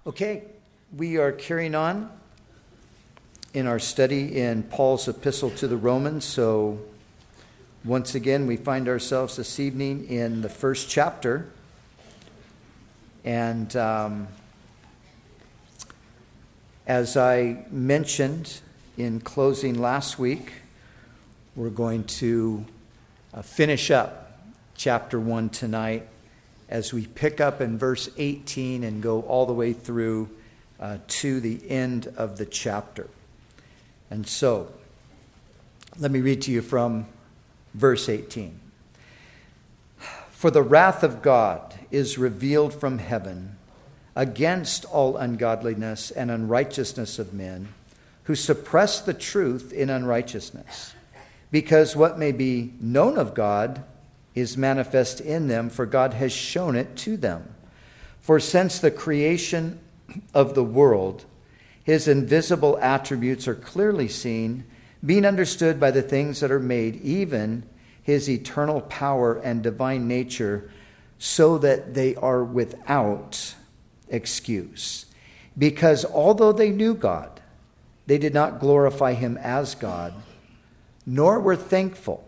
Okay, we are carrying on in our study in Paul's epistle to the Romans. So once again, we find ourselves this evening in the first chapter. And as I mentioned in closing last week, we're going to finish up chapter 1 tonight as we pick up in verse 18 and go all the way through to the end of the chapter. And so, let me read to you from verse 18. For the wrath of God is revealed from heaven against all ungodliness and unrighteousness of men who suppress the truth in unrighteousness, because what may be known of God is manifest in them, for God has shown it to them. For since the creation of the world, his invisible attributes are clearly seen, being understood by the things that are made, even his eternal power and divine nature, so that they are without excuse. Because although they knew God, they did not glorify him as God, nor were thankful,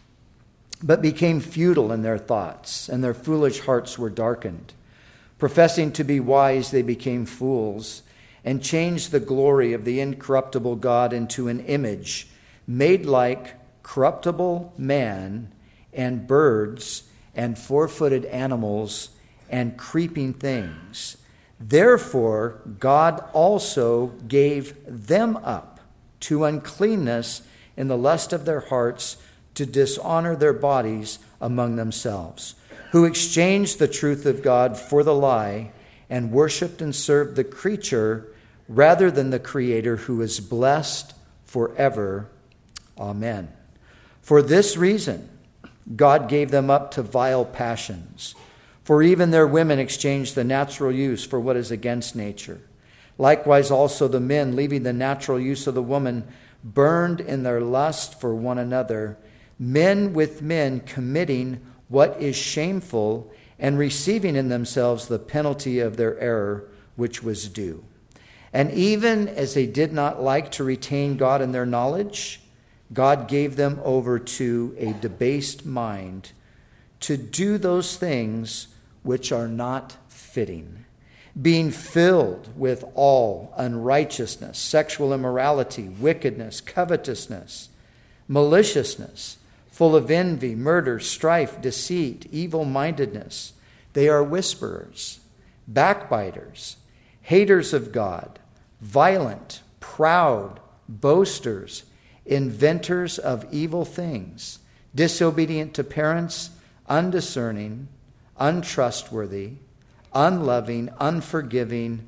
but became futile in their thoughts, and their foolish hearts were darkened. Professing to be wise, they became fools, and changed the glory of the incorruptible God into an image made like corruptible man, and birds, and four-footed animals, and creeping things. Therefore, God also gave them up to uncleanness in the lust of their hearts, to dishonor their bodies among themselves, who exchanged the truth of God for the lie, and worshipped and served the creature rather than the Creator, who is blessed forever. Amen. For this reason, God gave them up to vile passions. For even their women exchanged the natural use for what is against nature. Likewise also the men, leaving the natural use of the woman, burned in their lust for one another, men with men committing what is shameful, and receiving in themselves the penalty of their error, which was due. And even as they did not like to retain God in their knowledge, God gave them over to a debased mind to do those things which are not fitting, being filled with all unrighteousness, sexual immorality, wickedness, covetousness, maliciousness, full of envy, murder, strife, deceit, evil-mindedness. They are whisperers, backbiters, haters of God, violent, proud, boasters, inventors of evil things, disobedient to parents, undiscerning, untrustworthy, unloving, unforgiving,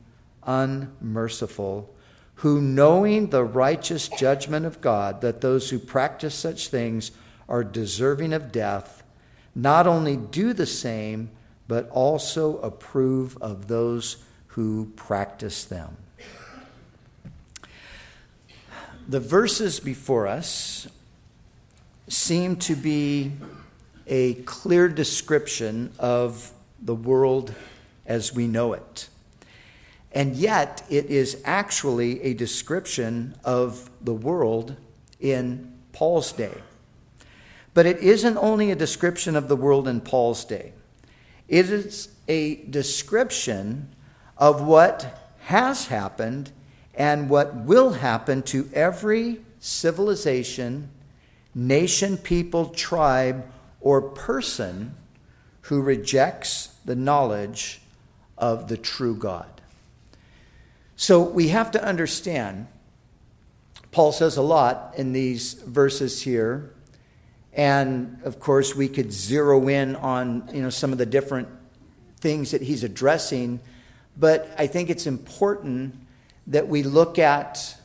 unmerciful, who, knowing the righteous judgment of God, that those who practice such things are deserving of death, not only do the same, but also approve of those who practice them. The verses before us seem to be a clear description of the world as we know it. And yet it is actually a description of the world in Paul's day. But it isn't only a description of the world in Paul's day. It is a description of what has happened and what will happen to every civilization, nation, people, tribe, or person who rejects the knowledge of the true God. So we have to understand, Paul says a lot in these verses here. And of course, we could zero in on some of the different things that he's addressing. But I think it's important that we look at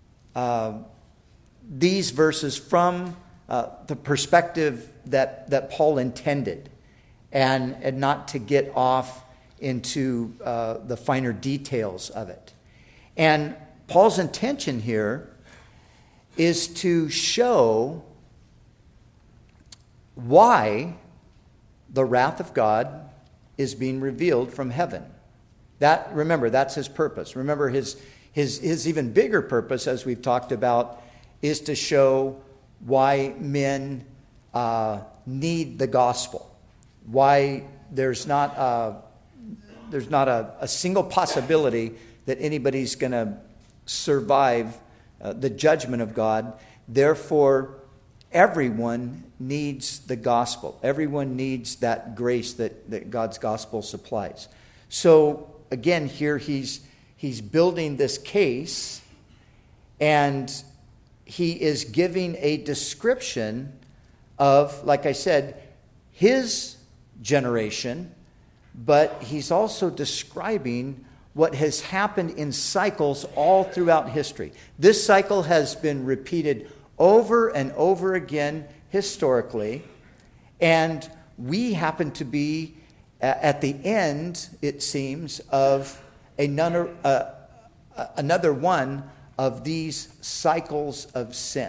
these verses from the perspective that Paul intended, and not to get off into the finer details of it. And Paul's intention here is to show why the wrath of God is being revealed from heaven. Remember, that's his purpose. Remember, his even bigger purpose, as we've talked about, is to show why men need the gospel, why there's not a single possibility that anybody's going to survive the judgment of God. Therefore, everyone needs the gospel. Everyone needs that grace that God's gospel supplies. So again, here he's building this case, and he is giving a description of, like I said, his generation, but he's also describing what has happened in cycles all throughout history. This cycle has been repeated over and over again historically, and we happen to be at the end, it seems, of another one of these cycles of sin.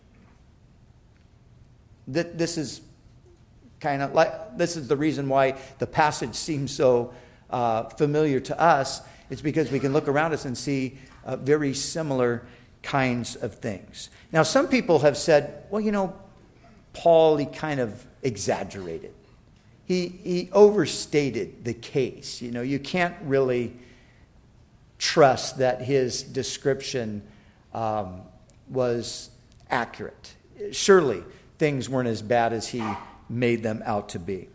This is the reason why the passage seems so familiar to us. It's because we can look around us and see very similar kinds of things. Now, some people have said, well, Paul, he kind of exaggerated. He overstated the case. You can't really trust that his description was accurate. Surely things weren't as bad as he made them out to be.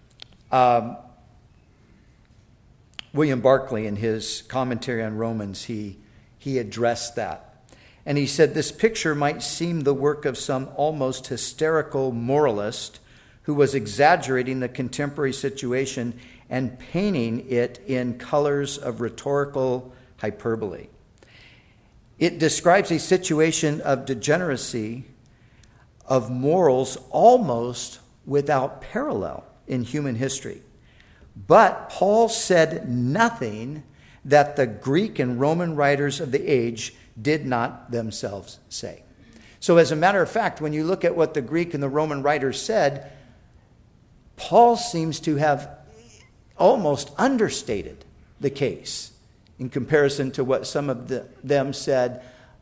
William Barclay, in his commentary on Romans, he addressed that. And he said, this picture might seem the work of some almost hysterical moralist who was exaggerating the contemporary situation and painting it in colors of rhetorical hyperbole. It describes a situation of degeneracy of morals almost without parallel in human history. But Paul said nothing that the Greek and Roman writers of the age did not themselves say. So as a matter of fact, when you look at what the Greek and the Roman writers said, Paul seems to have almost understated the case in comparison to what some of them said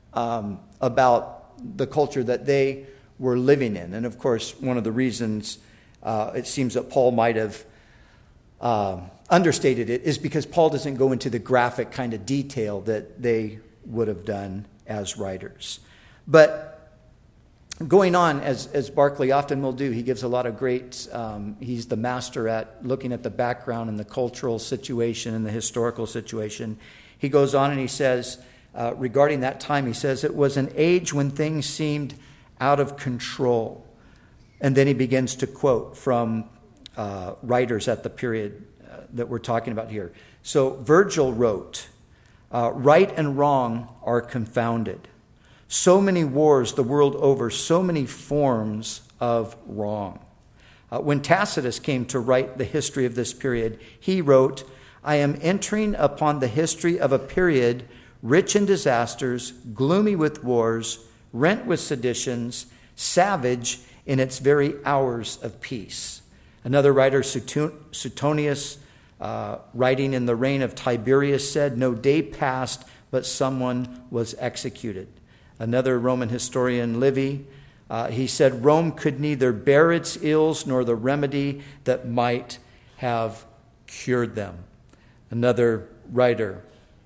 about the culture that they were living in. And of course, one of the reasons it seems that Paul might have understated it is because Paul doesn't go into the graphic kind of detail that they would have done as writers. But going on, as Barclay often will do, he gives a lot of great, he's the master at looking at the background and the cultural situation and the historical situation. He goes on and he says, regarding that time, he says, it was an age when things seemed out of control. And then he begins to quote from writers at the period that we're talking about here. So Virgil wrote, right and wrong are confounded. So many wars the world over, so many forms of wrong. When Tacitus came to write the history of this period, he wrote, I am entering upon the history of a period rich in disasters, gloomy with wars, rent with seditions, savage in its very hours of peace. Another writer, Suetonius, writing in the reign of Tiberius, said, no day passed but someone was executed. Another Roman historian, Livy, he said, Rome could neither bear its ills nor the remedy that might have cured them. Another writer,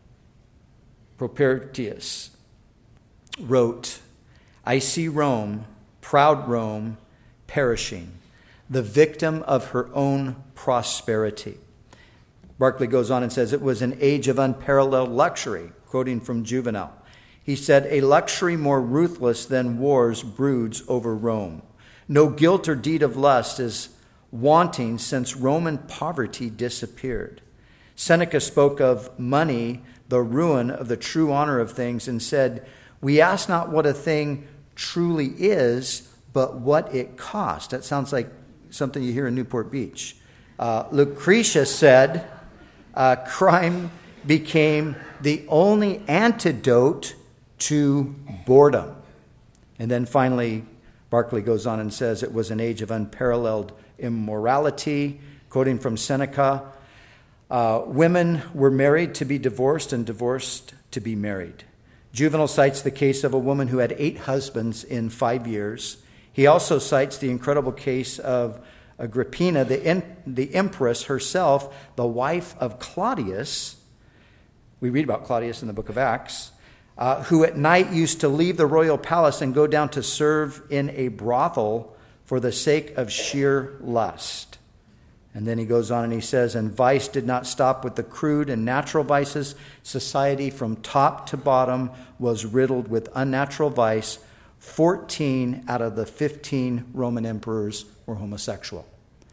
Propertius, wrote, I see Rome, proud Rome, perishing, the victim of her own prosperity. Barclay goes on and says, it was an age of unparalleled luxury, quoting from Juvenal. He said, a luxury more ruthless than wars broods over Rome. No guilt or deed of lust is wanting since Roman poverty disappeared. Seneca spoke of money, the ruin of the true honor of things, and said, we ask not what a thing truly is, but what it cost. That sounds like something you hear in Newport Beach. Lucretius said, crime became the only antidote to boredom. And then finally, Barclay goes on and says it was an age of unparalleled immorality, quoting from Seneca. Women were married to be divorced and divorced to be married. Juvenal cites the case of a woman who had 8 husbands in 5 years. He also cites the incredible case of Agrippina, the empress herself, the wife of Claudius. We read about Claudius in the book of Acts, who at night used to leave the royal palace and go down to serve in a brothel for the sake of sheer lust. And then he goes on and he says, and vice did not stop with the crude and natural vices. Society from top to bottom was riddled with unnatural vice. 14 out of the 15 Roman emperors were homosexual.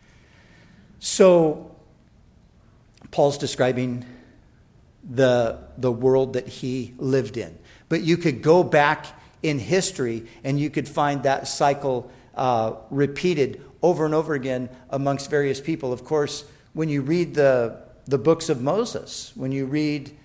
So Paul's describing the world that he lived in. But you could go back in history and you could find that cycle repeated over and over again amongst various people. Of course, when you read the books of Moses, when you read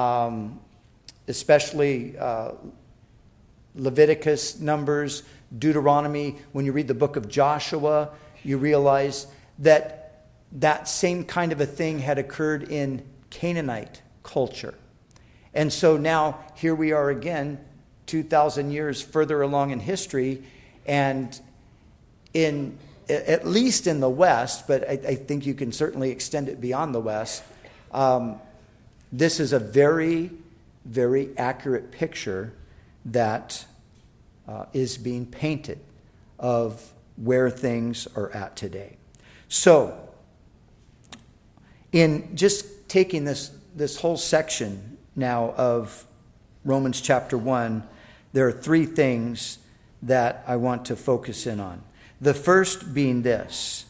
especially Leviticus, Numbers, Deuteronomy, when you read the book of Joshua, you realize that that same kind of a thing had occurred in Canaanite culture. And so now here we are again, 2,000 years further along in history, and at least in the West, but I think you can certainly extend it beyond the West, this is a very, very accurate picture that is being painted of where things are at today. So, in just taking this whole section now of Romans chapter 1, there are 3 things that I want to focus in on. The first being this.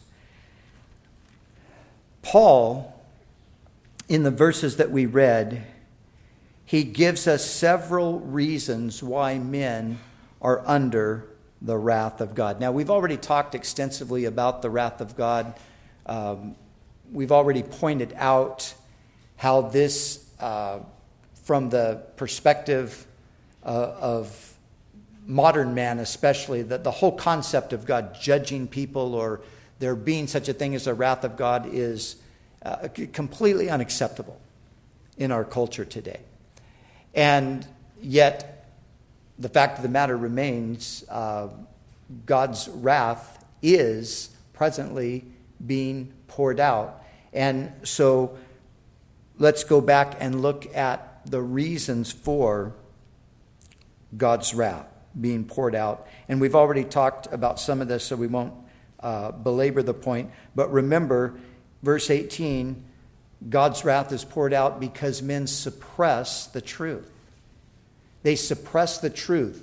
Paul, in the verses that we read, he gives us several reasons why men are under the wrath of God. Now, we've already talked extensively about the wrath of God. We've already pointed out how this, from the perspective of modern man especially, that the whole concept of God judging people or there being such a thing as the wrath of God is completely unacceptable in our culture today. And yet, the fact of the matter remains, God's wrath is presently being poured out. And so, let's go back and look at the reasons for God's wrath being poured out. And we've already talked about some of this, so we won't belabor the point. But remember, verse 18, God's wrath is poured out because men suppress the truth. They suppress the truth.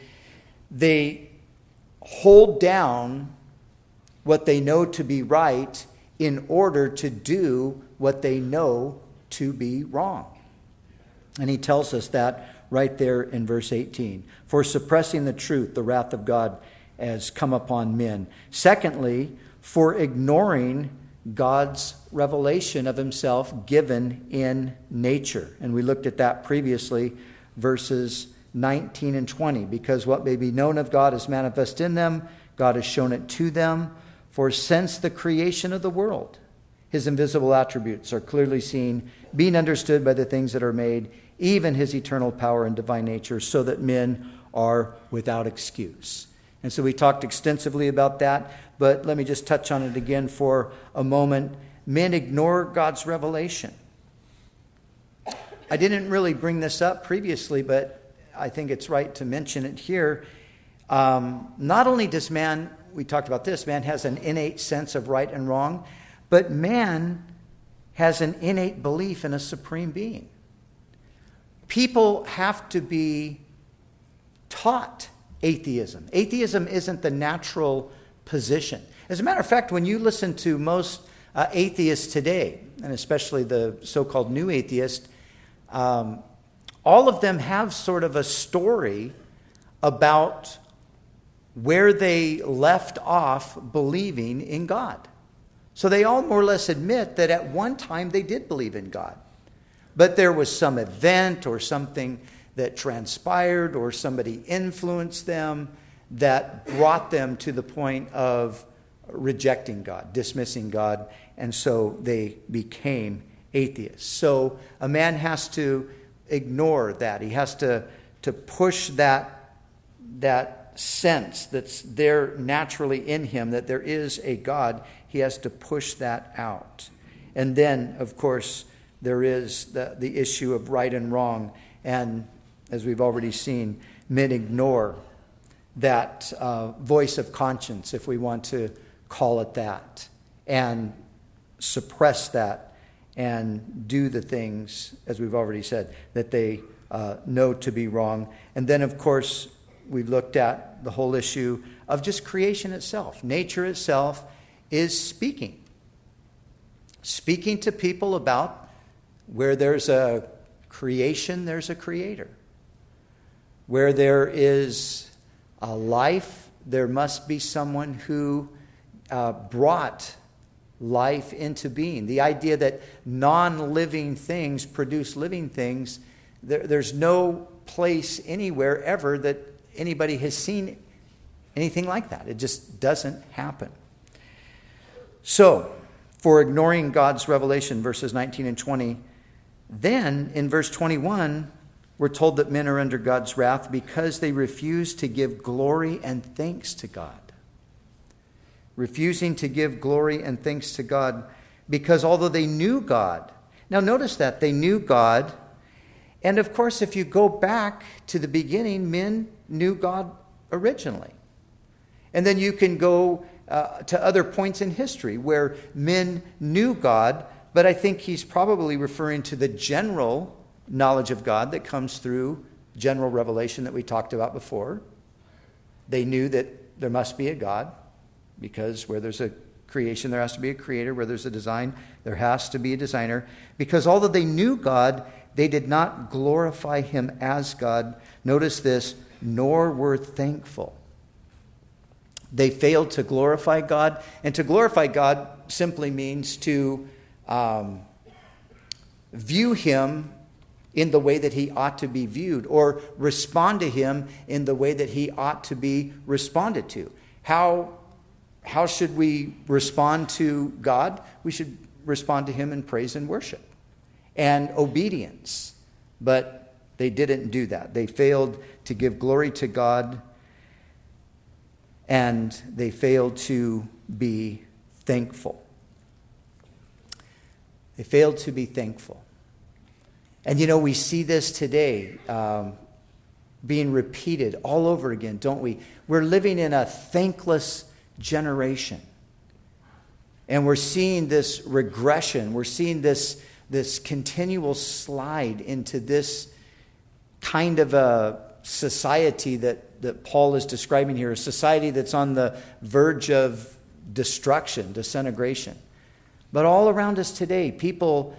They hold down what they know to be right in order to do what they know to be wrong. And he tells us that right there in verse 18. For suppressing the truth, the wrath of God has come upon men. Secondly, for ignoring God's revelation of himself given in nature. And we looked at that previously, verses 19 and 20. Because what may be known of God is manifest in them, God has shown it to them. For since the creation of the world, his invisible attributes are clearly seen, being understood by the things that are made, even his eternal power and divine nature, so that men are without excuse. And so we talked extensively about that, but let me just touch on it again for a moment. Men ignore God's revelation. I didn't really bring this up previously, but I think it's right to mention it here. Not only does man, we talked about this, man has an innate sense of right and wrong, but man has an innate belief in a supreme being. People have to be taught atheism. Atheism isn't the natural position. As a matter of fact, when you listen to most atheists today, and especially the so-called new atheists, all of them have sort of a story about where they left off believing in God. So they all more or less admit that at one time they did believe in God. But there was some event or something that transpired or somebody influenced them that brought them to the point of rejecting God, dismissing God, and so they became atheists. So a man has to ignore that. He has to push that sense that's there naturally in him, that there is a God. He has to push that out. And then, of course, there is the issue of right and wrong. And as we've already seen, men ignore that voice of conscience, if we want to call it that, and suppress that and do the things, as we've already said, that they know to be wrong. And then, of course, we've looked at the whole issue of just creation itself. Nature itself is speaking to people about where there's a creation, there's a creator. Where there is a life, there must be someone who brought life into being. The idea that non-living things produce living things, there's no place anywhere ever that anybody has seen anything like that. It just doesn't happen. So, for ignoring God's revelation, verses 19 and 20, then in verse 21, we're told that men are under God's wrath because they refuse to give glory and thanks to God. Refusing to give glory and thanks to God because although they knew God, now notice that they knew God, and of course if you go back to the beginning, men knew God originally. And then you can go to other points in history where men knew God, but I think he's probably referring to the general knowledge of God that comes through general revelation that we talked about before. They knew that there must be a God, because where there's a creation, there has to be a creator. Where there's a design, there has to be a designer. Because although they knew God, they did not glorify him as God. Notice this, nor were thankful. They failed to glorify God. And to glorify God simply means to view him in the way that he ought to be viewed, or respond to him in the way that he ought to be responded to. How should we respond to God? We should respond to him in praise and worship and obedience. But they didn't do that. They failed to give glory to God, and they failed to be thankful. They failed to be thankful. And we see this today being repeated all over again, don't we? We're living in a thankless generation. And we're seeing this regression. We're seeing this continual slide into this kind of a society that Paul is describing here, a society that's on the verge of destruction, disintegration. But all around us today, people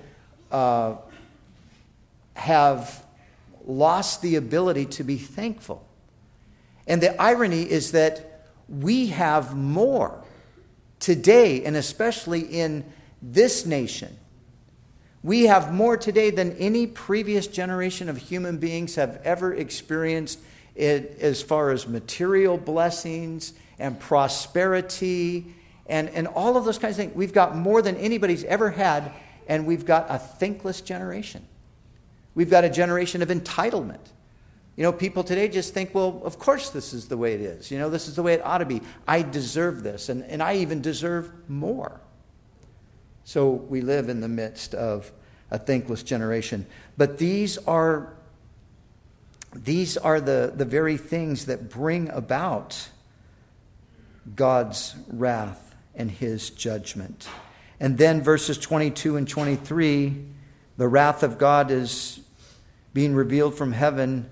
have lost the ability to be thankful. And the irony is that we have more today, and especially in this nation. We have more today than any previous generation of human beings have ever experienced as far as material blessings and prosperity and all of those kinds of things. We've got more than anybody's ever had, and we've got a thankless generation. We've got a generation of entitlement. People today just think, well, of course this is the way it is. This is the way it ought to be. I deserve this, and I even deserve more. So we live in the midst of a thankless generation. But these are the very things that bring about God's wrath and his judgment. And then verses 22 and 23, the wrath of God is being revealed from heaven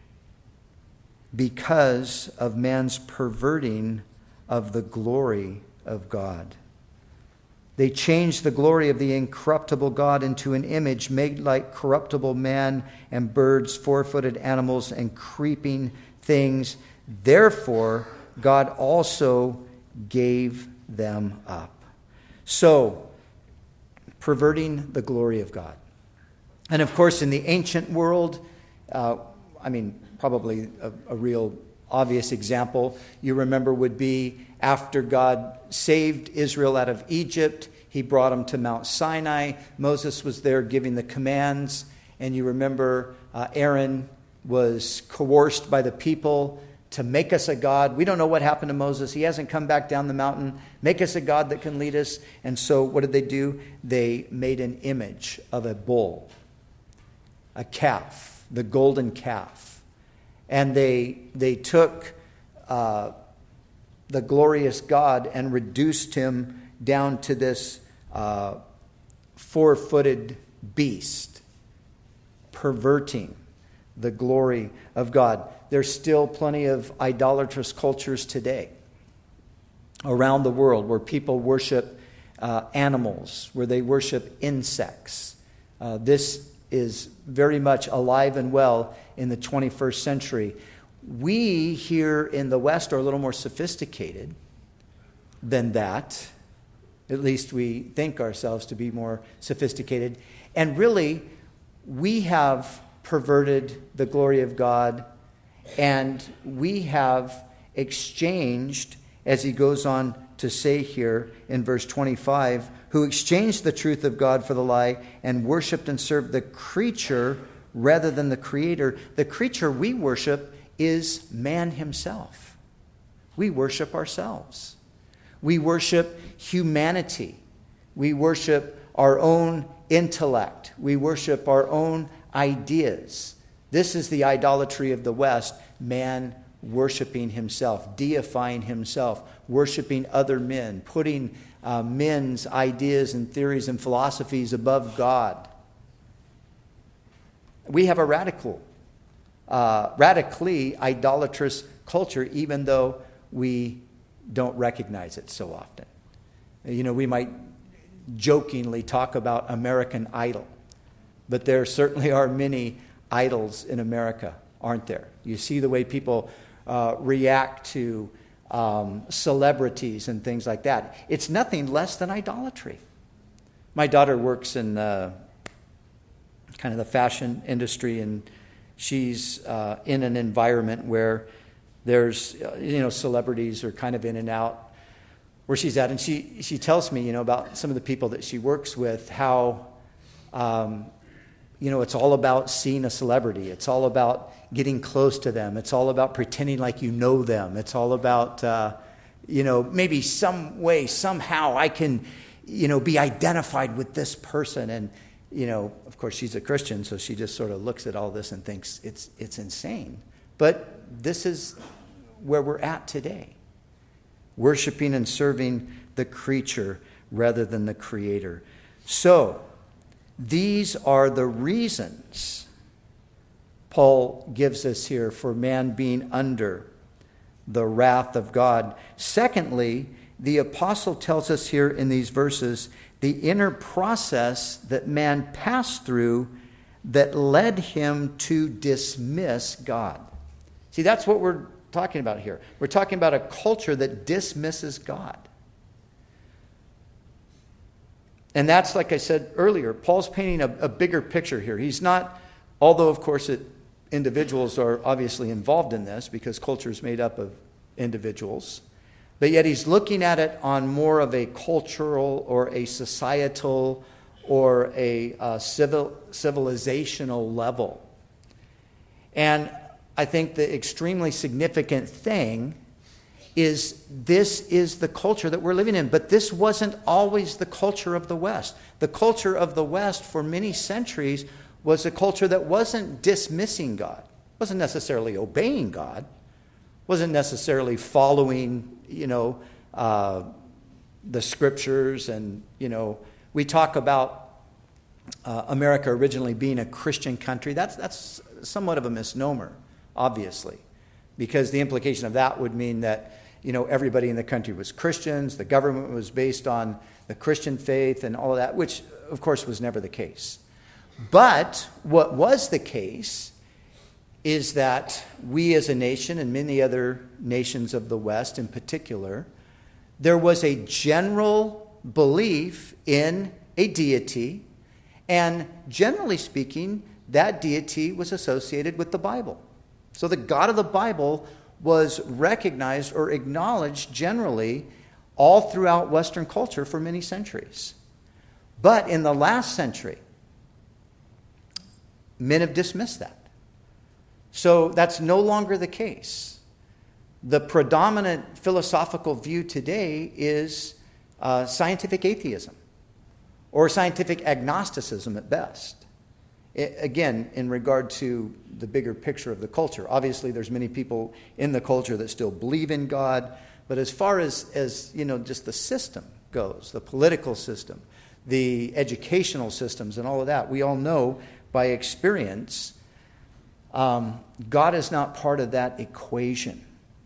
because of man's perverting of the glory of God. They changed the glory of the incorruptible God into an image made like corruptible man and birds, four-footed animals, and creeping things. Therefore, God also gave them up. So, perverting the glory of God. And of course, in the ancient world, probably a real obvious example you remember would be after God saved Israel out of Egypt, He brought them to Mount Sinai. Moses was there giving the commands. And you remember Aaron was coerced by the people to make us a god. We don't know what happened to Moses. He hasn't come back down the mountain. Make us a god that can lead us. And so what did they do? They made an image of a bull, a calf, the golden calf. And they took the glorious God and reduced him down to this four-footed beast, perverting the glory of God. There's still plenty of idolatrous cultures today around the world where people worship animals, where they worship insects. This is very much alive and well in the 21st century. We here in the West are a little more sophisticated than that. At least we think ourselves to be more sophisticated. And really, we have perverted the glory of God, and we have exchanged, as he goes on to say here in verse 25, who exchanged the truth of God for the lie and worshipped and served the creature rather than the Creator. The creature we worship is man himself. We worship ourselves. We worship humanity. We worship our own intellect. We worship our own ideas. This is the idolatry of the West, man worshiping himself, deifying himself, worshiping other men, putting men's ideas and theories and philosophies above God. We have a radically idolatrous culture, even though we don't recognize it so often. You know, we might jokingly talk about American Idol, but there certainly are many idols in America, aren't there? You see the way people react to celebrities and things like that. It's nothing less than idolatry. My daughter works in kind of the fashion industry, and she's in an environment where there's, celebrities are kind of in and out where she's at. And she tells me, about some of the people that she works with, how, it's all about seeing a celebrity. It's all about getting close to them. It's all about pretending like you know them. It's all about, maybe some way, somehow I can, be identified with this person. And, of course, she's a Christian, so she just sort of looks at all this and thinks it's insane. But this is where we're at today, worshiping and serving the creature rather than the Creator. So, these are the reasons Paul gives us here for man being under the wrath of God. Secondly, the apostle tells us here in these verses the inner process that man passed through that led him to dismiss God. See, that's what we're talking about here. We're talking about a culture that dismisses God. And that's, like I said earlier, Paul's painting a bigger picture here. He's not, although of course individuals are obviously involved in this because culture is made up of individuals, but yet he's looking at it on more of a cultural or a societal or a civilizational level. And I think the extremely significant thing is this is the culture that we're living in. But this wasn't always the culture of the West. The culture of the West for many centuries was a culture that wasn't dismissing God, wasn't necessarily obeying God, wasn't necessarily following, the scriptures. And, we talk about America originally being a Christian country. That's somewhat of a misnomer, obviously, because the implication of that would mean that, everybody in the country was Christians, the government was based on the Christian faith and all of that, which, of course, was never the case. But what was the case is that we as a nation, and many other nations of the West in particular, there was a general belief in a deity, and generally speaking, that deity was associated with the Bible. So the God of the Bible was recognized or acknowledged generally all throughout Western culture for many centuries. But in the last century, men have dismissed that. So that's no longer the case. The predominant philosophical view today is scientific atheism, or scientific agnosticism at best. Again, in regard to the bigger picture of the culture. Obviously, there's many people in the culture that still believe in God, but as far as just the system goes, the political system, the educational systems and all of that, we all know by experience, God is not part of that equation.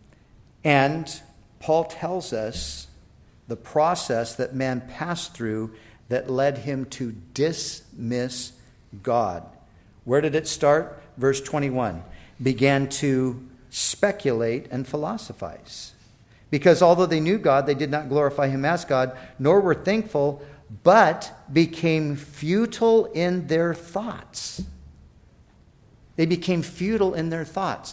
And Paul tells us the process that man passed through that led him to dismiss God. Where did it start? Verse 21. Began to speculate and philosophize. Because although they knew God, they did not glorify him as God, nor were thankful, but became futile in their thoughts. They became futile in their thoughts.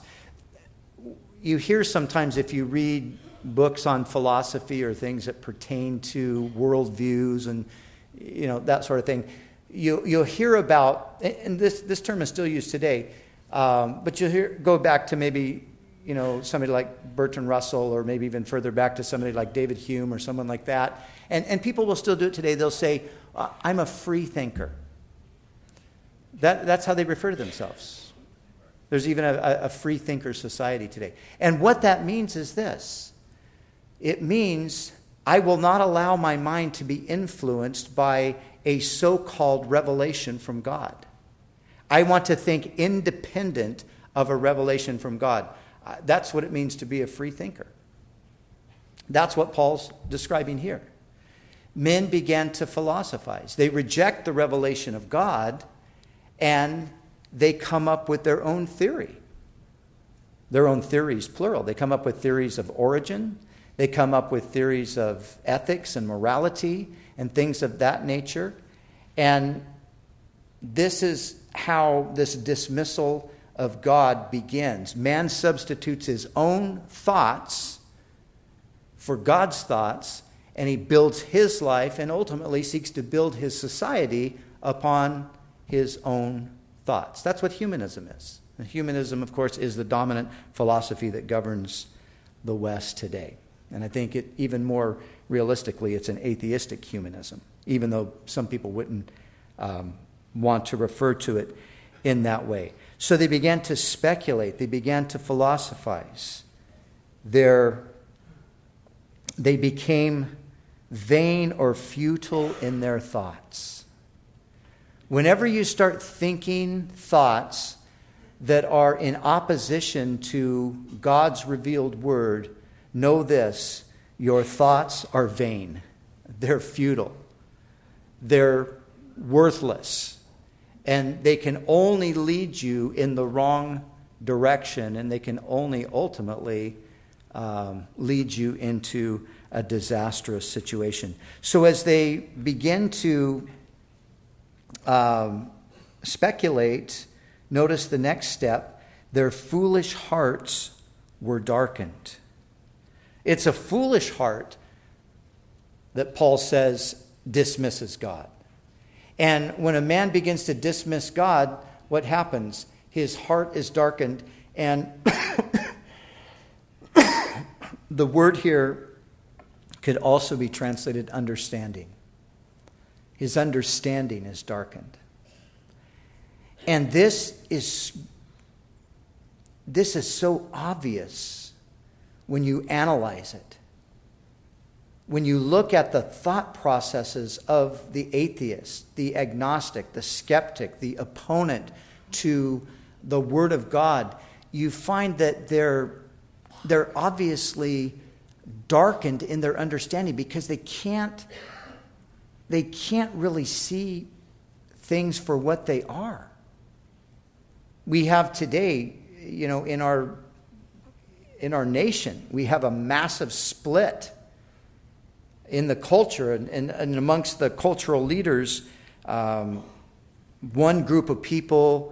You hear sometimes, if you read books on philosophy or things that pertain to worldviews and that sort of thing, you'll hear about, and this term is still used today, but you'll go back to maybe somebody like Bertrand Russell, or maybe even further back to somebody like David Hume or someone like that. And people will still do it today. They'll say, I'm a free thinker. That's how they refer to themselves. There's even a free thinker society today. And what that means is this. It means I will not allow my mind to be influenced by a so-called revelation from God. I want to think independent of a revelation from God. That's what it means to be a free thinker. That's what Paul's describing here. Men began to philosophize. They reject the revelation of God, and they come up with their own theory. Their own theories, plural. They come up with theories of origin. They come up with theories of ethics and morality and things of that nature. And this is how this dismissal of God begins. Man substitutes his own thoughts for God's thoughts, and he builds his life and ultimately seeks to build his society upon his own thoughts. That's what humanism is. And humanism, of course, is the dominant philosophy that governs the West today. And I think even more realistically, it's an atheistic humanism, even though some people wouldn't want to refer to it in that way. So they began to speculate. They began to philosophize. They became vain or futile in their thoughts. Whenever you start thinking thoughts that are in opposition to God's revealed word, know this: your thoughts are vain. They're futile. They're worthless. And they can only lead you in the wrong direction, and they can only ultimately lead you into a disastrous situation. So as they begin to speculate, notice the next step: their foolish hearts were darkened. It's a foolish heart that Paul says dismisses God. And when a man begins to dismiss God, what happens? His heart is darkened. And the word here could also be translated understanding. His understanding is darkened. And this is so obvious when you analyze it. When you look at the thought processes of the atheist, the agnostic, the skeptic, the opponent to the Word of God, you find that they're obviously darkened in their understanding because they can't really see things for what they are. We have today, in our nation, we have a massive split in the culture and amongst the cultural leaders. One group of people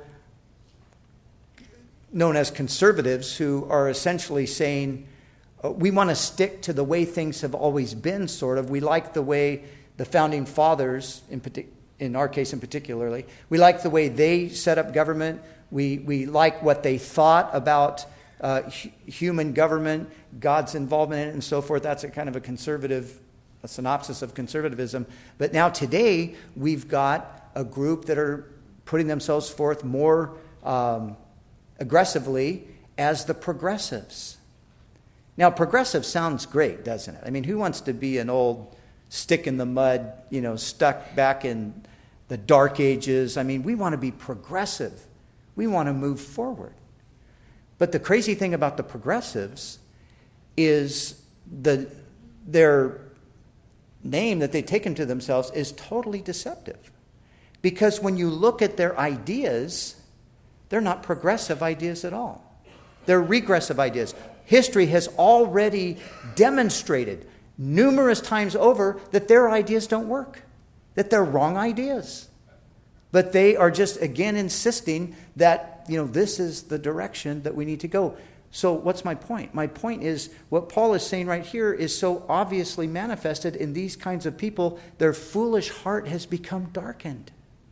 known as conservatives who are essentially saying, we want to stick to the way things have always been, sort of. We like the way the founding fathers, in our case in particularly. We like the way they set up government. We like what they thought about human government, God's involvement in it, and so forth. That's a kind of a synopsis of conservatism. But now today, we've got a group that are putting themselves forth more aggressively as the progressives. Now, progressive sounds great, doesn't it? I mean, who wants to be an old stick in the mud, stuck back in the dark ages? I mean, we want to be progressive. We want to move forward. But the crazy thing about the progressives is their name that they've taken to themselves is totally deceptive. Because when you look at their ideas, they're not progressive ideas at all. They're regressive ideas. History has already demonstrated numerous times over that their ideas don't work, that they're wrong ideas. But they are just, again, insisting that, this is the direction that we need to go. So what's my point? My point is what Paul is saying right here is so obviously manifested in these kinds of people. Their foolish heart has become darkened.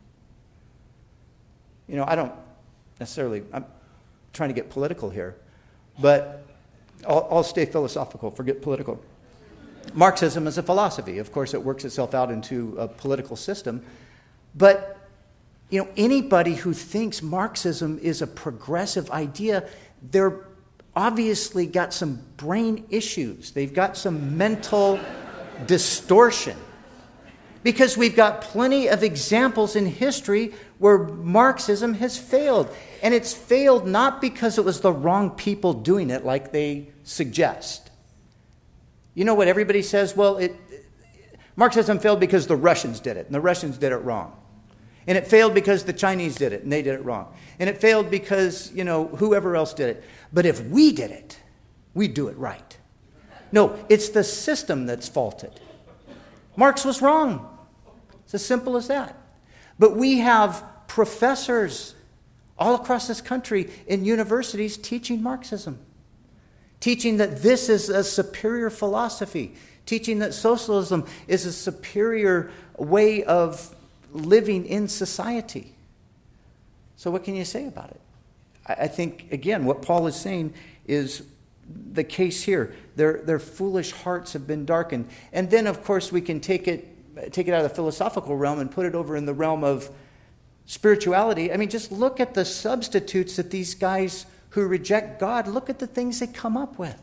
I don't necessarily, I'm trying to get political here, but I'll stay philosophical, forget political. Marxism is a philosophy. Of course, it works itself out into a political system. But, anybody who thinks Marxism is a progressive idea, they're obviously got some brain issues. They've got some mental distortion. Because we've got plenty of examples in history where Marxism has failed. And it's failed not because it was the wrong people doing it like they suggest. You know what everybody says? Well, Marxism failed because the Russians did it, and the Russians did it wrong. And it failed because the Chinese did it, and they did it wrong. And it failed because, whoever else did it. But if we did it, we'd do it right. No, it's the system that's faulted. Marx was wrong. It's as simple as that. But we have professors all across this country in universities teaching Marxism, teaching that this is a superior philosophy, teaching that socialism is a superior way of living in society. So what can you say about it? I think, again, what Paul is saying is the case here. Their foolish hearts have been darkened. And then, of course, we can take it out of the philosophical realm and put it over in the realm of spirituality. I mean, just look at the substitutes that these guys who reject God, look at the things they come up with.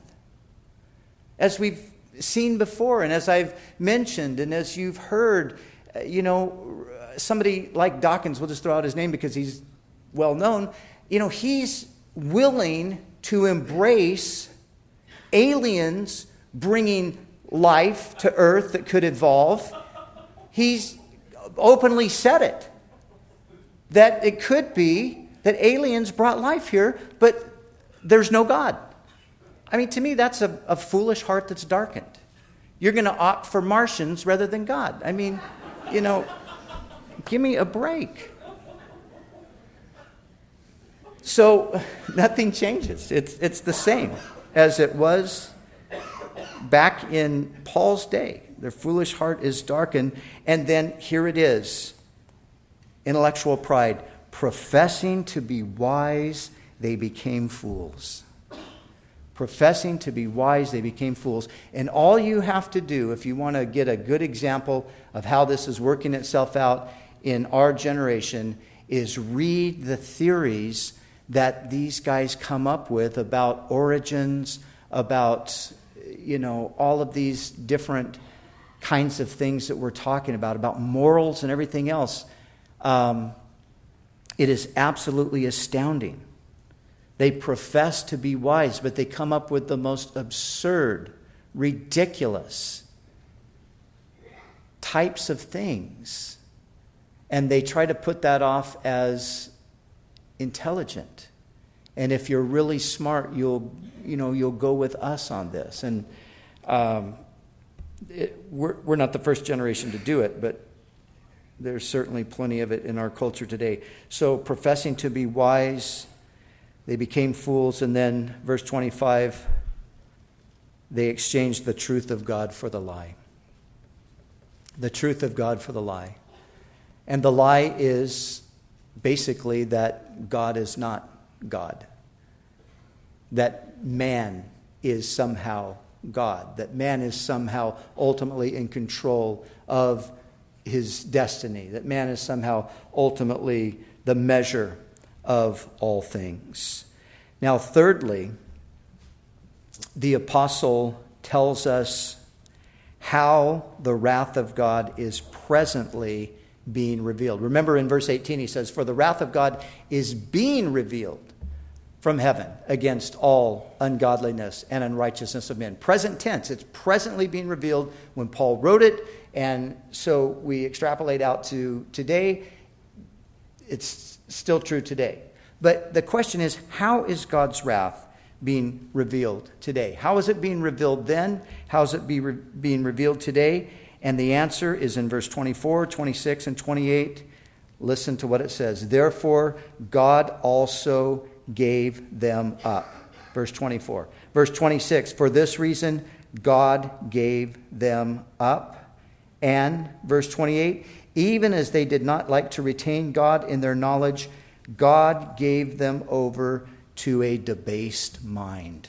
As we've seen before, and as I've mentioned, and as you've heard, somebody like Dawkins, we'll just throw out his name because he's well known, he's willing to embrace aliens bringing life to Earth that could evolve. He's openly said it, that it could be that aliens brought life here, but there's no God. I mean, to me, that's a foolish heart that's darkened. You're going to opt for Martians rather than God. I mean, give me a break. So nothing changes. It's the same as it was back in Paul's day. Their foolish heart is darkened. And then here it is. Intellectual pride. Professing to be wise, they became fools. Professing to be wise, they became fools. And all you have to do, if you want to get a good example of how this is working itself out in our generation, is read the theories that these guys come up with about origins, about, all of these different kinds of things that we're talking about morals and everything else. It is absolutely astounding. They profess to be wise, but they come up with the most absurd, ridiculous types of things. And they try to put that off as intelligent. And if you're really smart, you'll go with us on this. And we're not the first generation to do it, but there's certainly plenty of it in our culture today. So professing to be wise, they became fools. And then verse 25, they exchanged the truth of God for the lie. the truth of God for the lie. And the lie is basically that God is not God. That man is somehow God. That man is somehow ultimately in control of his destiny. That man is somehow ultimately the measure of all things. Now, thirdly, the apostle tells us how the wrath of God is presently being revealed. Remember in verse 18 he says, "For the wrath of God is being revealed from heaven against all ungodliness and unrighteousness of men." Present tense, it's presently being revealed when Paul wrote it, and so we extrapolate out to today. It's still true today. But the question is, how is God's wrath being revealed today? How is it being revealed then? How is it being revealed today? And the answer is in verse 24, 26, and 28. Listen to what it says. "Therefore, God also gave them up." Verse 24. Verse 26, "For this reason, God gave them up." And verse 28, "Even as they did not like to retain God in their knowledge, God gave them over to a debased mind."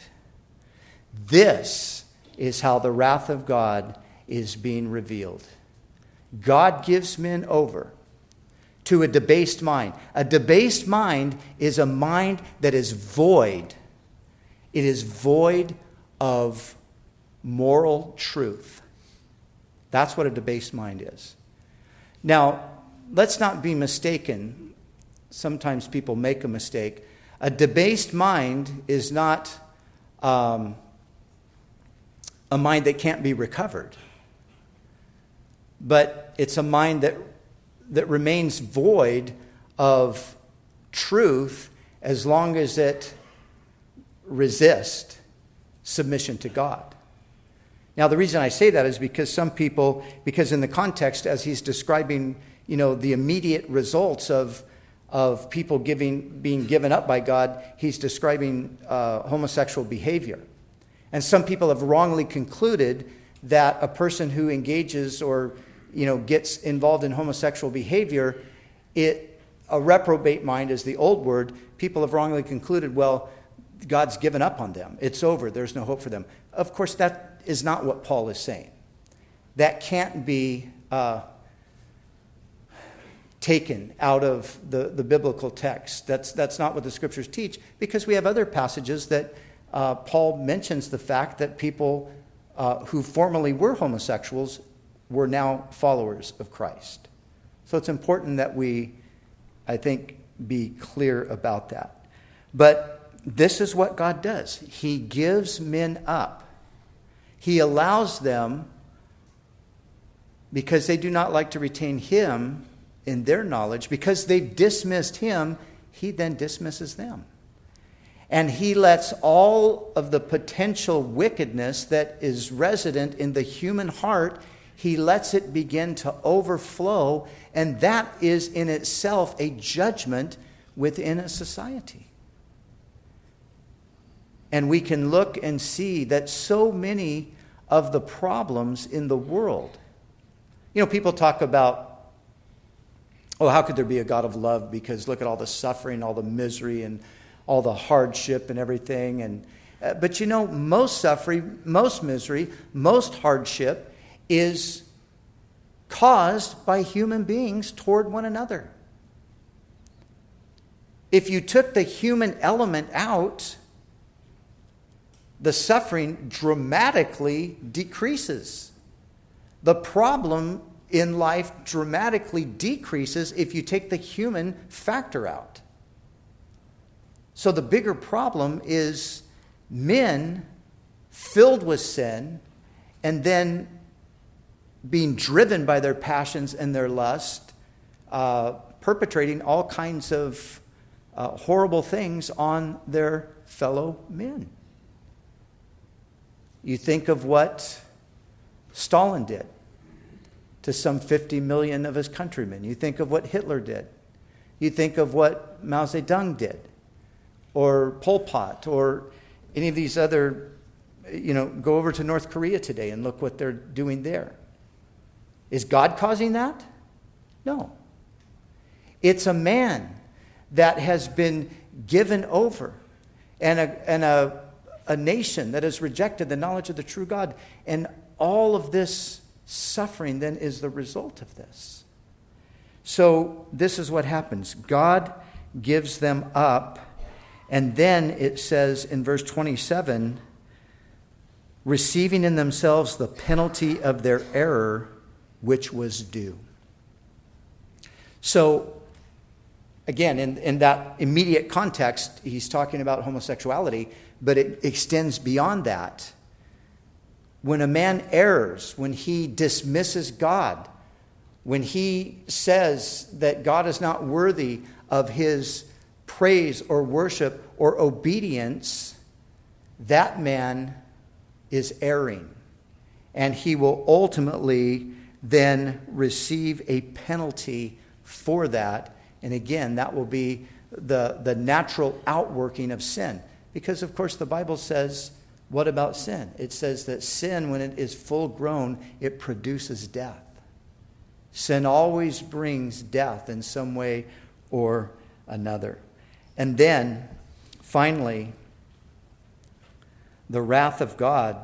This is how the wrath of God is being revealed. God gives men over to a debased mind. A debased mind is a mind that is void. It is void of moral truth. That's what a debased mind is. Now, let's not be mistaken. Sometimes people make a mistake. A debased mind is not a mind that can't be recovered. But it's a mind that remains void of truth as long as it resists submission to God. Now, the reason I say that is because because in the context, as he's describing, the immediate results of people being given up by God, he's describing homosexual behavior. And some people have wrongly concluded that a person who engages or gets involved in homosexual behavior, a reprobate mind is the old word. People have wrongly concluded, well, God's given up on them. It's over. There's no hope for them. Of course, that is not what Paul is saying. That can't be taken out of the biblical text. That's not what the scriptures teach, because we have other passages that Paul mentions the fact that people who formerly were homosexuals were now followers of Christ. So it's important that we, I think, be clear about that. But this is what God does. He gives men up. He allows them, because they do not like to retain him in their knowledge, because they've dismissed him, he then dismisses them. And he lets all of the potential wickedness that is resident in the human heart, he lets it begin to overflow, and that is in itself a judgment within a society. And we can look and see that so many of the problems in the world, people talk about, how could there be a God of love? Because look at all the suffering, all the misery, and all the hardship and everything. But most suffering, most misery, most hardship is caused by human beings toward one another. If you took the human element out, the suffering dramatically decreases. The problem in life dramatically decreases if you take the human factor out. So the bigger problem is men filled with sin and then being driven by their passions and their lust, perpetrating all kinds of horrible things on their fellow men. You think of what Stalin did to some 50 million of his countrymen. You think of what Hitler did. You think of what Mao Zedong did, or Pol Pot, or any of these other, go over to North Korea today and look what they're doing there. Is God causing that? No. It's a man that has been given over, and a nation that has rejected the knowledge of the true God. And all of this suffering then is the result of this. So this is what happens. God gives them up, and then it says in verse 27, receiving in themselves the penalty of their error, which was due. So, again, in that immediate context, he's talking about homosexuality, but it extends beyond that. When a man errs, when he dismisses God, when he says that God is not worthy of his praise or worship or obedience, that man is erring. And he will ultimately then receive a penalty for that. And again, that will be the natural outworking of sin. Because, of course, the Bible says, what about sin? It says that sin, when it is full grown, it produces death. Sin always brings death in some way or another. And then, finally, the wrath of God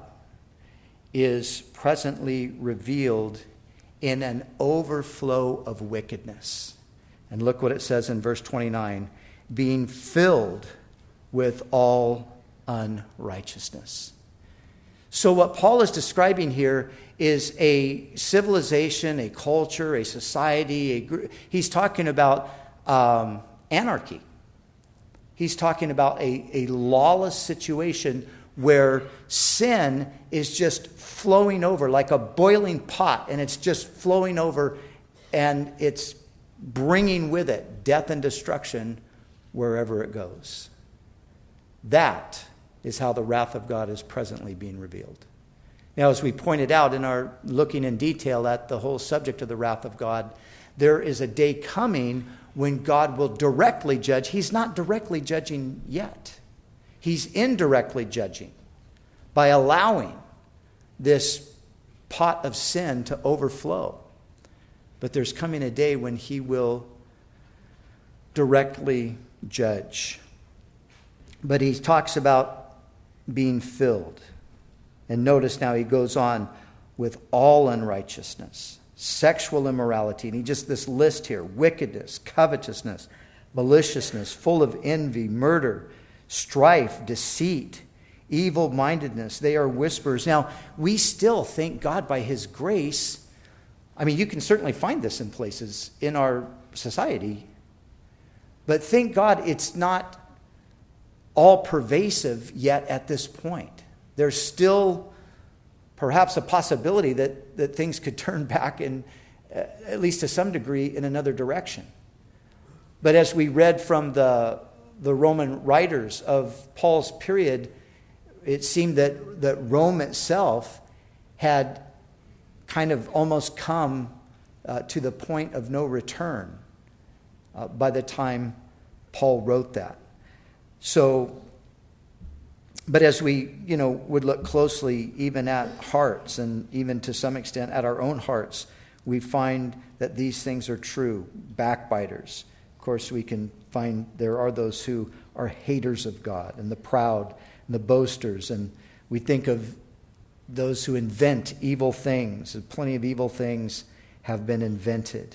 is presently revealed in an overflow of wickedness. And look what it says in verse 29, being filled with all unrighteousness. So what Paul is describing here is a civilization, a culture, a society. He's talking about anarchy. He's talking about a lawless situation where sin is just flowing over like a boiling pot, and it's just flowing over, and it's bringing with it death and destruction wherever it goes. That is how the wrath of God is presently being revealed. Now, as we pointed out in our looking in detail at the whole subject of the wrath of God, there is a day coming when God will directly judge. He's not directly judging yet. He's indirectly judging by allowing this pot of sin to overflow. But there's coming a day when he will directly judge. But he talks about being filled. And notice now he goes on with all unrighteousness, sexual immorality. And he just, this list here, wickedness, covetousness, maliciousness, full of envy, murder, strife, deceit, evil-mindedness. They are whisperers. Now, we still thank God by his grace. I mean, you can certainly find this in places in our society. But thank God it's not all pervasive yet at this point. There's still perhaps a possibility that things could turn back in, at least to some degree, in another direction. But as we read from the Roman writers of Paul's period, it seemed that Rome itself had kind of almost come to the point of no return by the time Paul wrote that. So, but as we, would look closely even at hearts and even to some extent at our own hearts, we find that these things are true. Backbiters. Of course, we can find there are those who are haters of God, and the proud and the boasters. And we think of those who invent evil things. Plenty of evil things have been invented.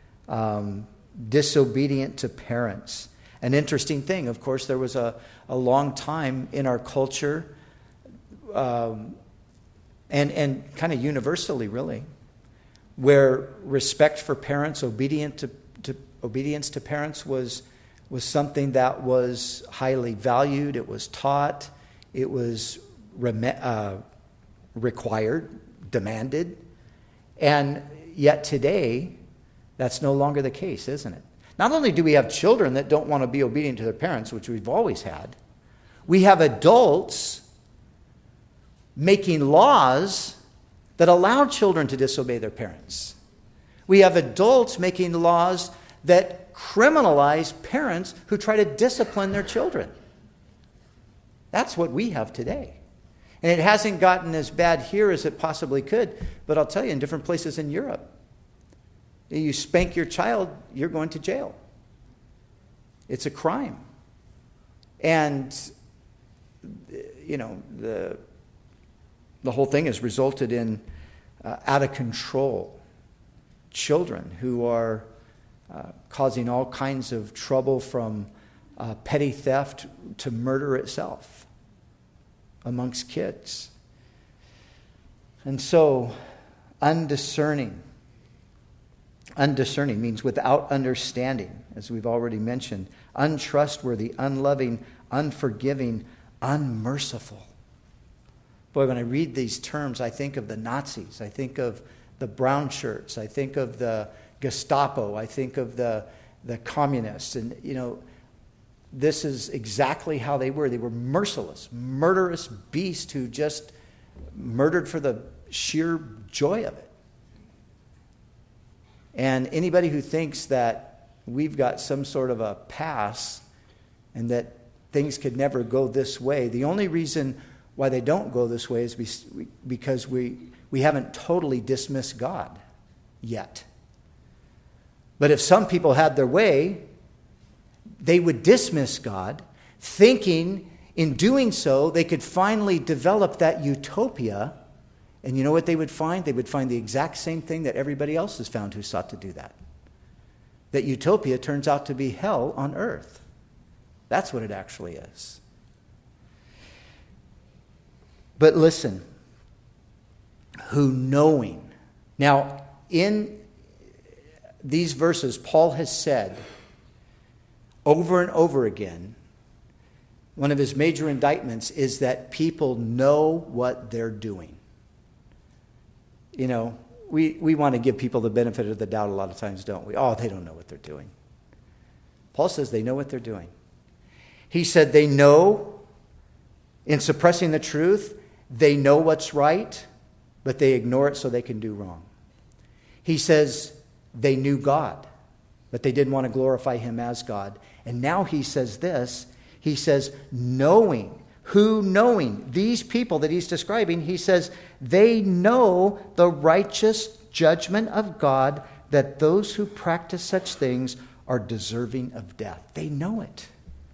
Disobedient to parents. An interesting thing, of course, there was a long time in our culture, and kind of universally, really, where respect for parents, obedience to parents was something that was highly valued. It was taught. It was required, demanded. And yet today, that's no longer the case, isn't it? Not only do we have children that don't want to be obedient to their parents, which we've always had, we have adults making laws that allow children to disobey their parents. We have adults making laws that criminalize parents who try to discipline their children. That's what we have today. And it hasn't gotten as bad here as it possibly could, but I'll tell you, in different places in Europe, You spank your child, you're going to jail. It's a crime. And, the whole thing has resulted in out of control children who are causing all kinds of trouble, from petty theft to murder itself amongst kids. And so, undiscerning means without understanding, as we've already mentioned. Untrustworthy, unloving, unforgiving, unmerciful. Boy, when I read these terms, I think of the Nazis. I think of the brown shirts. I think of the Gestapo. I think of the communists. And, this is exactly how they were. They were merciless, murderous beasts who just murdered for the sheer joy of it. And anybody who thinks that we've got some sort of a pass and that things could never go this way, the only reason why they don't go this way is because we haven't totally dismissed God yet. But if some people had their way, they would dismiss God, thinking in doing so they could finally develop that utopia. And you know what they would find? They would find the exact same thing that everybody else has found who sought to do that. That utopia turns out to be hell on earth. That's what it actually is. But listen, who knowing. Now, in these verses, Paul has said over and over again, one of his major indictments is that people know what they're doing. We want to give people the benefit of the doubt a lot of times, don't we? Oh, they don't know what they're doing. Paul says they know what they're doing. He said they know, in suppressing the truth, they know what's right, but they ignore it so they can do wrong. He says they knew God, but they didn't want to glorify him as God. And now he says this, he says knowing. Who knowing? These people that he's describing, he says, they know the righteous judgment of God, that those who practice such things are deserving of death. They know it.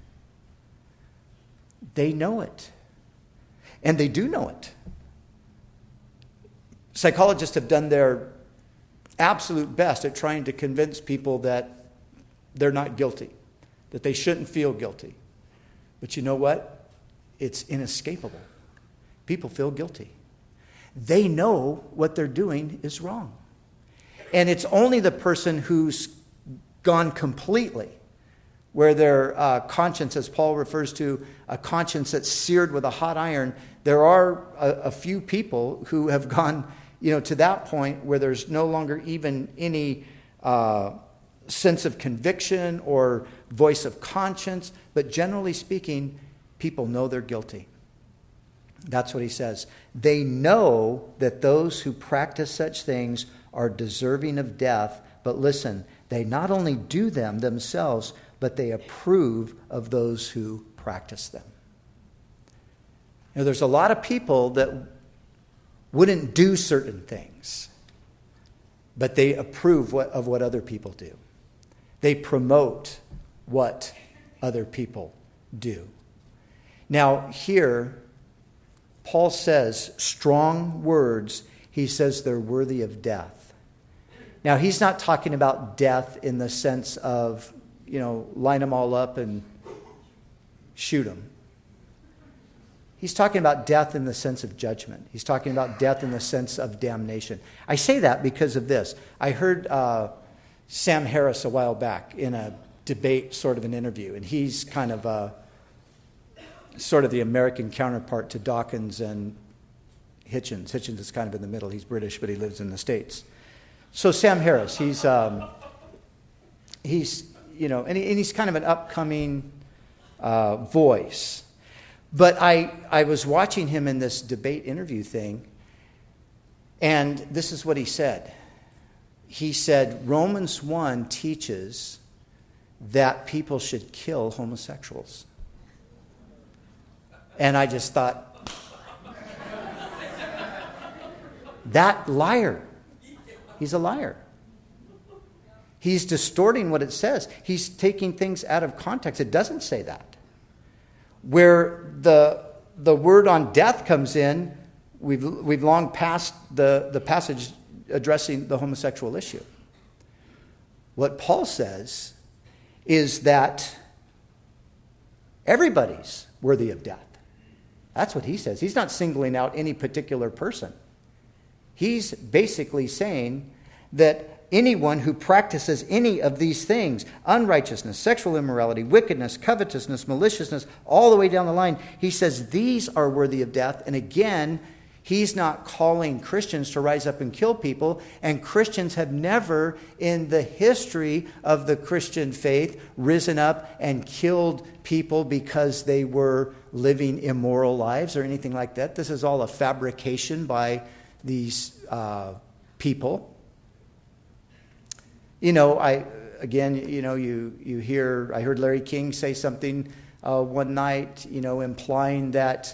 They know it. And they do know it. Psychologists have done their absolute best at trying to convince people that they're not guilty, that they shouldn't feel guilty. But you know what? It's inescapable. People feel guilty. They know what they're doing is wrong. And it's only the person who's gone completely, where their conscience, as Paul refers to, a conscience that's seared with a hot iron. There are a few people who have gone, to that point where there's no longer even any sense of conviction or voice of conscience. But generally speaking, people know they're guilty. That's what he says. They know that those who practice such things are deserving of death. But listen, they not only do them themselves, but they approve of those who practice them. There's a lot of people that wouldn't do certain things, but they approve of what other people do. They promote what other people do. Now, here, Paul says strong words. He says they're worthy of death. Now, he's not talking about death in the sense of, line them all up and shoot them. He's talking about death in the sense of judgment. He's talking about death in the sense of damnation. I say that because of this. I heard Sam Harris a while back in a debate, sort of an interview, and he's kind of sort of the American counterpart to Dawkins and Hitchens. Hitchens is kind of in the middle. He's British, but he lives in the States. So Sam Harris, he's and he's kind of an upcoming voice. But I was watching him in this debate interview thing, and this is what he said. He said, Romans 1 teaches that people should kill homosexuals. And I just thought, that liar. He's a liar. He's distorting what it says. He's taking things out of context. It doesn't say that. Where the word on death comes in, we've long passed the passage addressing the homosexual issue. What Paul says is that everybody's worthy of death. That's what he says. He's not singling out any particular person. He's basically saying that anyone who practices any of these things, unrighteousness, sexual immorality, wickedness, covetousness, maliciousness, all the way down the line, he says these are worthy of death. And again, he's not calling Christians to rise up and kill people. And Christians have never in the history of the Christian faith risen up and killed people because they were living immoral lives or anything like that. This is all a fabrication by these people. You hear, I heard Larry King say something one night, implying that,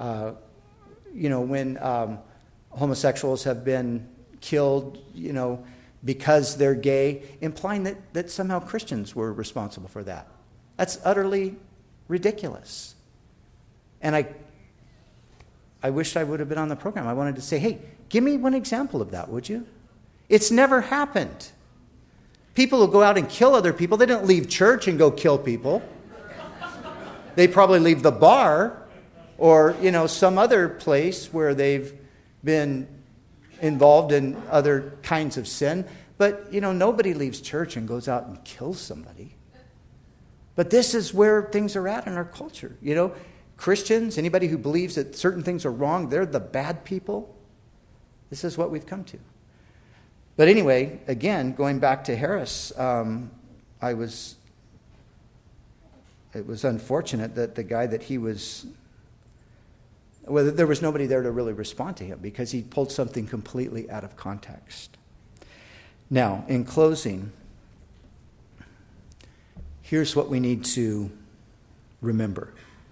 when homosexuals have been killed, because they're gay, implying that somehow Christians were responsible for that. That's utterly ridiculous. And I wish I would have been on the program. I wanted to say, hey, give me one example of that, would you? It's never happened. People who go out and kill other people, they don't leave church and go kill people. They probably leave the bar or, some other place where they've been involved in other kinds of sin. But, nobody leaves church and goes out and kills somebody. But this is where things are at in our culture. Christians, anybody who believes that certain things are wrong, they're the bad people. This is what we've come to. But anyway, again, going back to Harris, it was unfortunate that the guy that he was, there was nobody there to really respond to him because he pulled something completely out of context. Now, in closing, here's what we need to remember.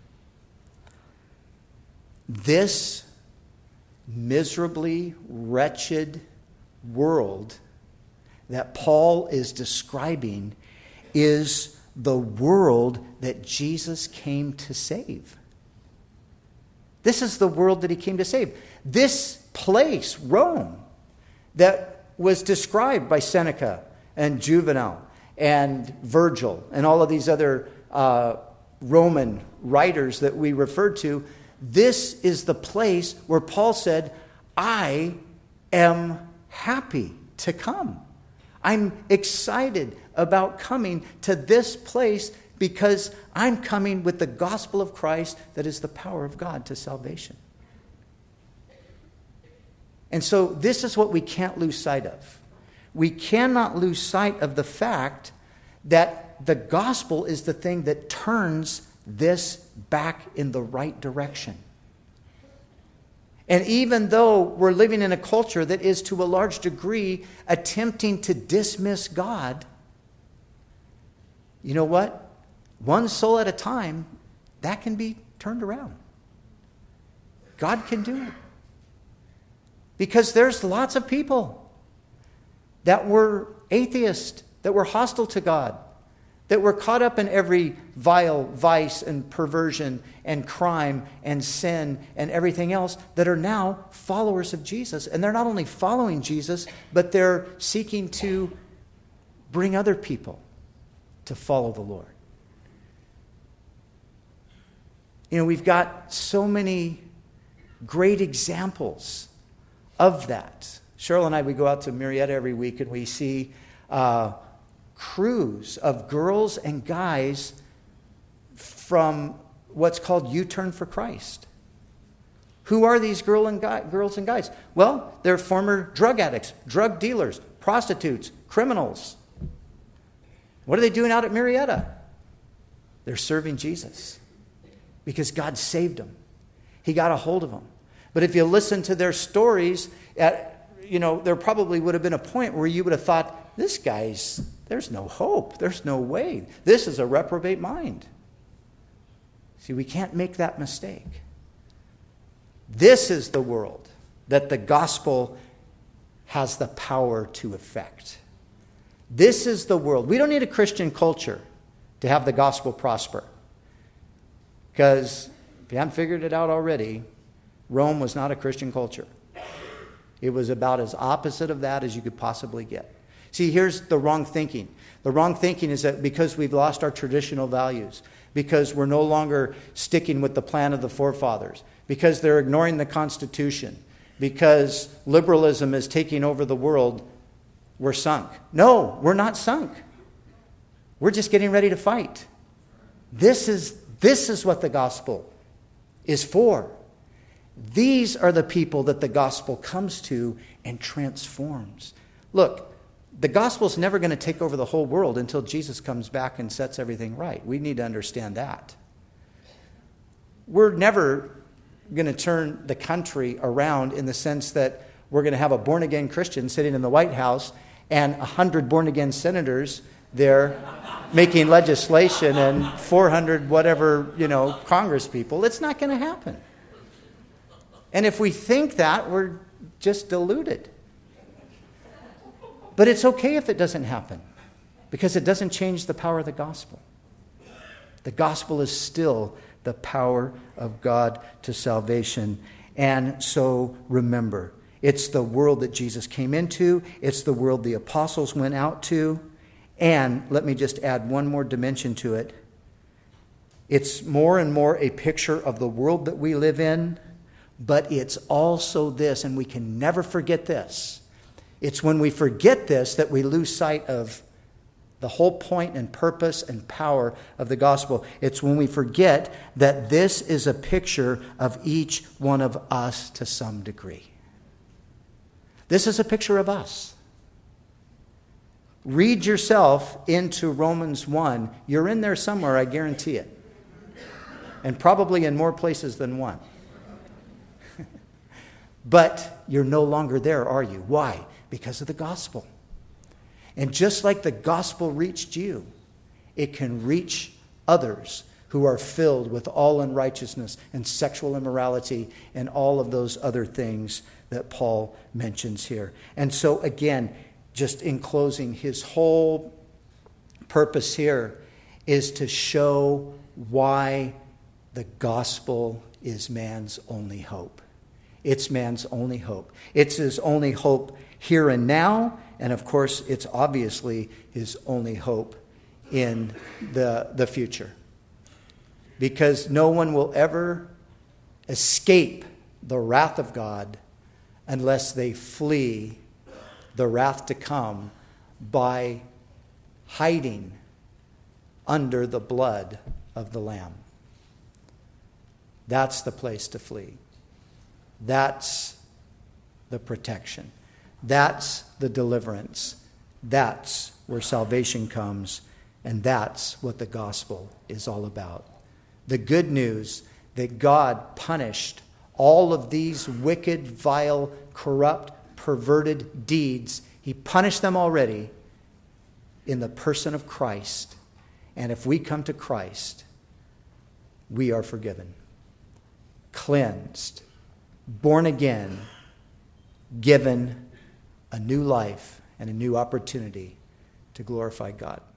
This miserably wretched world that Paul is describing is the world that Jesus came to save. This is the world that he came to save. This place, Rome, that was described by Seneca and Juvenal and Virgil and all of these other Roman writers that we referred to, this is the place where Paul said, I am happy to come. I'm excited about coming to this place because I'm coming with the gospel of Christ that is the power of God to salvation. And so this is what we can't lose sight of. We cannot lose sight of the fact that the gospel is the thing that turns this back in the right direction. And even though we're living in a culture that is to a large degree attempting to dismiss God, you know what? One soul at a time, that can be turned around. God can do it. Because there's lots of people that were atheists, that were hostile to God, that were caught up in every vile vice and perversion and crime and sin and everything else, that are now followers of Jesus. And they're not only following Jesus, but they're seeking to bring other people to follow the Lord. We've got so many great examples of that. Cheryl and I, we go out to Marietta every week and we see crews of girls and guys from what's called U-Turn for Christ. Who are these girls and guys? Well, they're former drug addicts, drug dealers, prostitutes, criminals. What are they doing out at Marietta? They're serving Jesus because God saved them. He got a hold of them. But if you listen to their stories, there probably would have been a point where you would have thought, this guy's, there's no hope. There's no way. This is a reprobate mind. See, we can't make that mistake. This is the world that the gospel has the power to affect. This is the world. We don't need a Christian culture to have the gospel prosper. Because if you haven't figured it out already, Rome was not a Christian culture. It was about as opposite of that as you could possibly get. See, here's the wrong thinking. The wrong thinking is that because we've lost our traditional values, because we're no longer sticking with the plan of the forefathers, because they're ignoring the Constitution, because liberalism is taking over the world, we're sunk. No, we're not sunk. We're just getting ready to fight. This is what the gospel is for. These are the people that the gospel comes to and transforms. Look, the gospel is never going to take over the whole world until Jesus comes back and sets everything right. We need to understand that. We're never going to turn the country around in the sense that we're going to have a born-again Christian sitting in the White House and 100 born-again senators there making legislation and 400 whatever, Congress people. It's not going to happen. And if we think that, we're just deluded. But it's okay if it doesn't happen, because it doesn't change the power of the gospel. The gospel is still the power of God to salvation. And so remember, it's the world that Jesus came into. It's the world the apostles went out to. And let me just add one more dimension to it. It's more and more a picture of the world that we live in, but it's also this, and we can never forget this. It's when we forget this that we lose sight of the whole point and purpose and power of the gospel. It's when we forget that this is a picture of each one of us to some degree. This is a picture of us. Read yourself into Romans 1. You're in there somewhere, I guarantee it. And probably in more places than one. But you're no longer there, are you? Why? Because of the gospel. And just like the gospel reached you, it can reach others who are filled with all unrighteousness and sexual immorality and all of those other things that Paul mentions here. And so again, just in closing, his whole purpose here is to show why the gospel is man's only hope. It's man's only hope. It's his only hope here and now, and of course, it's obviously his only hope in the future. Because no one will ever escape the wrath of God unless they flee the wrath to come by hiding under the blood of the Lamb. That's the place to flee. That's the protection. That's the deliverance. That's where salvation comes, and that's what the gospel is all about. The good news that God punished all of these wicked, vile, corrupt, perverted deeds. He punished them already in the person of Christ. And if we come to Christ, we are forgiven, cleansed, born again, given a new life and a new opportunity to glorify God.